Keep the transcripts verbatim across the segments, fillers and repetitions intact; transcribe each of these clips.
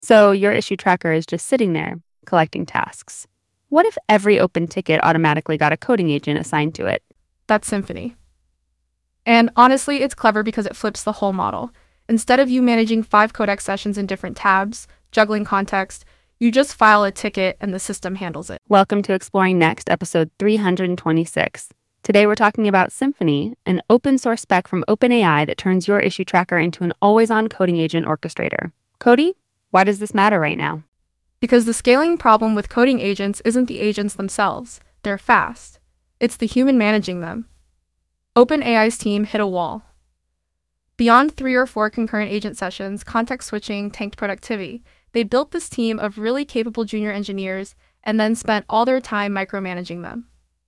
So your issue tracker is just sitting there, collecting tasks. What if every open ticket automatically got a coding agent assigned to it? That's Symfony. And honestly, it's clever because it flips the whole model. Instead of you managing five Codex sessions in different tabs, juggling context, you just file a ticket and the system handles it. Welcome to Exploring Next, episode three hundred twenty-six. Today we're talking about Symfony, an open source spec from OpenAI that turns your issue tracker into an always-on coding agent orchestrator. Cody, why does this matter right now? Because the scaling problem with coding agents isn't the agents themselves. They're fast. It's the human managing them. OpenAI's team hit a wall. Beyond three or four concurrent agent sessions, context switching tanked productivity. They built this team of really capable junior engineers and then spent all their time micromanaging them.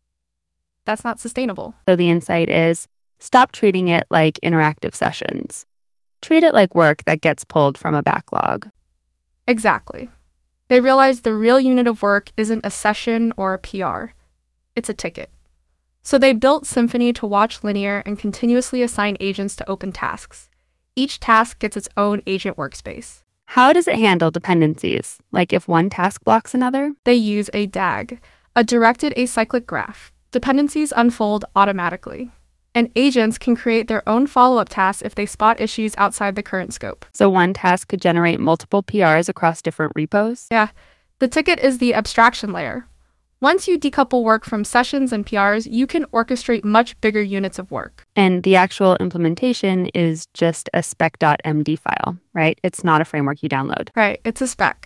That's not sustainable. So the insight is, stop treating it like interactive sessions. Treat it like work that gets pulled from a backlog. Exactly. They realized the real unit of work isn't a session or a P R. It's a ticket. So they built Symfony to watch linear and continuously assign agents to open tasks. Each task gets its own agent workspace. How does it handle dependencies? Like if one task blocks another? They use a D A G, a directed acyclic graph. Dependencies unfold automatically. And agents can create their own follow-up tasks if they spot issues outside the current scope. So one task could generate multiple P Rs across different repos? Yeah, the ticket is the abstraction layer. Once you decouple work from sessions and P Rs, you can orchestrate much bigger units of work. And the actual implementation is just a spec.md file, right? It's not a framework you download. Right, it's a spec.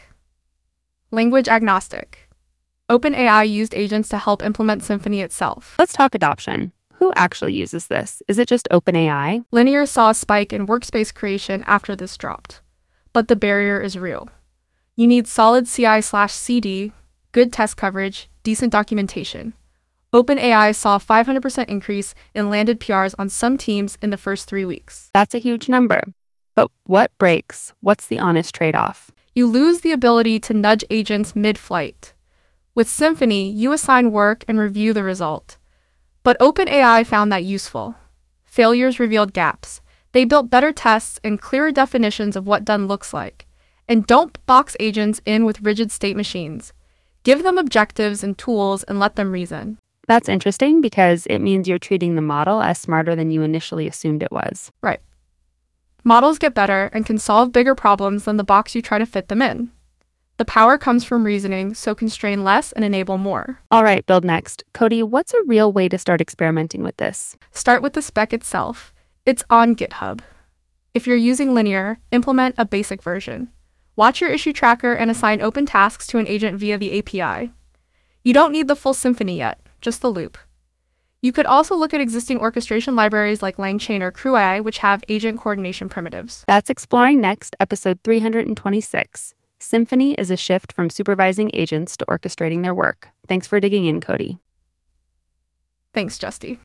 Language agnostic. OpenAI used agents to help implement Symfony itself. Let's talk adoption. Who actually uses this? Is it just OpenAI? Linear saw a spike in workspace creation after this dropped. But the barrier is real. You need solid C I slash C D, good test coverage, decent documentation. OpenAI saw a five hundred percent increase in landed P Rs on some teams in the first three weeks. That's a huge number. But what breaks? What's the honest trade-off? You lose the ability to nudge agents mid-flight. With Symfony, you assign work and review the result. But OpenAI found that useful. Failures revealed gaps. They built better tests and clearer definitions of what done looks like. And don't box agents in with rigid state machines. Give them objectives and tools and let them reason. That's interesting because it means you're treating the model as smarter than you initially assumed it was. Right. Models get better and can solve bigger problems than the box you try to fit them in. The power comes from reasoning, so constrain less and enable more. All right, build next. Cody, what's a real way to start experimenting with this? Start with the spec itself. It's on GitHub. If you're using Linear, implement a basic version. Watch your issue tracker and assign open tasks to an agent via the A P I. You don't need the full Symfony yet, just the loop. You could also look at existing orchestration libraries like LangChain or CrewAI, which have agent coordination primitives. That's Exploring Next, episode three hundred twenty-six. Symfony is a shift from supervising agents to orchestrating their work. Thanks for digging in, Cody. Thanks, Justy.